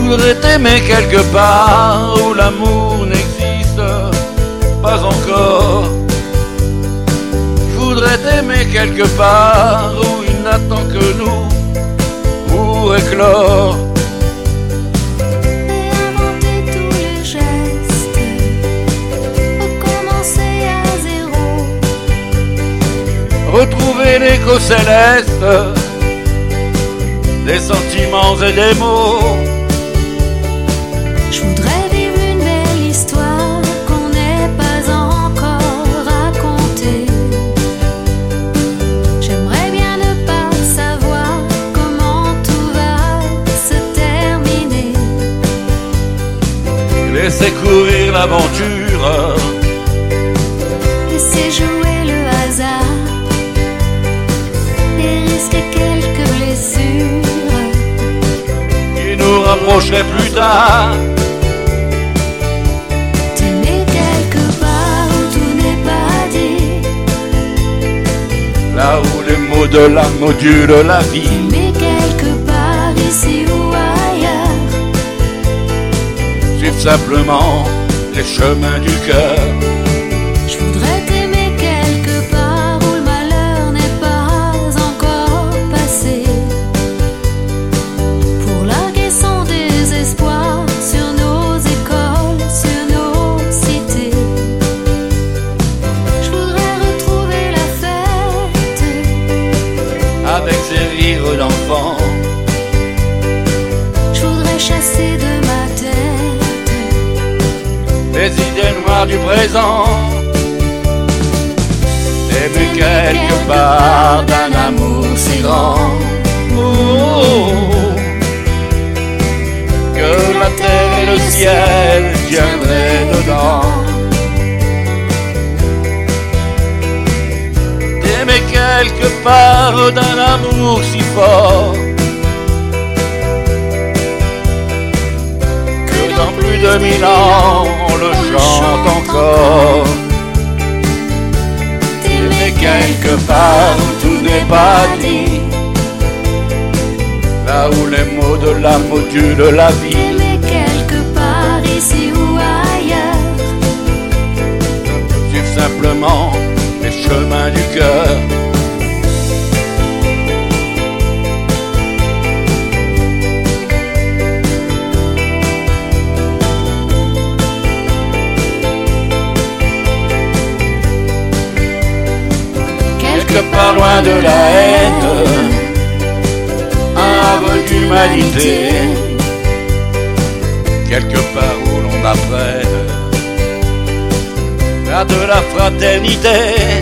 voudrais t'aimer quelque part où l'amour n'existe pas encore. Je voudrais t'aimer quelque part où il n'attend que nous pour éclore. Et inventer tous les gestes, recommencer à zéro. Retrouver l'écho céleste des sentiments et des mots. Je voudrais vivre une belle histoire qu'on n'ait pas encore racontée. J'aimerais bien ne pas savoir comment tout va se terminer. Laisser courir l'aventure, Laisser jouer le hasard et risquer quelques blessures qui nous rapprocherait plus tard. T'aimer quelque part où tout n'est pas dit. Là où les mots de l'âme modulent la vie. T'aimer quelque part ici ou ailleurs. Suivre simplement les chemins du cœur. Je voudrais t'aimer quelque part où le malheur n'est pas encore passé. Pour larguer son désespoir sur nos écoles, sur nos cités. Je voudrais retrouver la fête Avec ses rires d'enfant, Je voudrais chasser de ma tête les idées noires du présent. Aimer quelque part d'un amour si grand. Oh, que la terre et le ciel tiendraient dedans. Aimer quelque part d'un amour si fort que dans plus de 1000 ans on le chante encore. Aimer quelque part où tout n'est pas dit, là où les mots de l'âme modulent la vie. T'aimer quelque part ici ou ailleurs. Suivre simplement les chemins du cœur. Quelque part loin de la haine, un havre d'humanité. Quelque part où l'on apprenne à de la fraternité.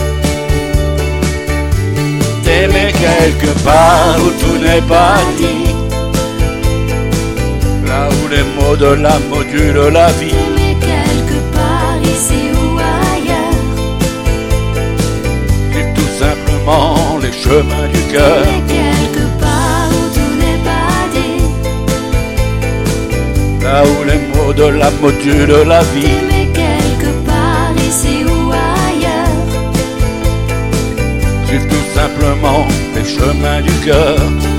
T'aimer quelque part où tout n'est pas dit, là où les mots de l'âme modulent la vie. T'aimer quelque part ici ou ailleurs. Suivre tout simplement les chemins du cœur. T'aimer quelque part où tout n'est pas dit. Là où les mots de l'âme modulent la vie. T'aimer quelque part ici ou ailleurs. Suivre tout simplement les chemins du cœur.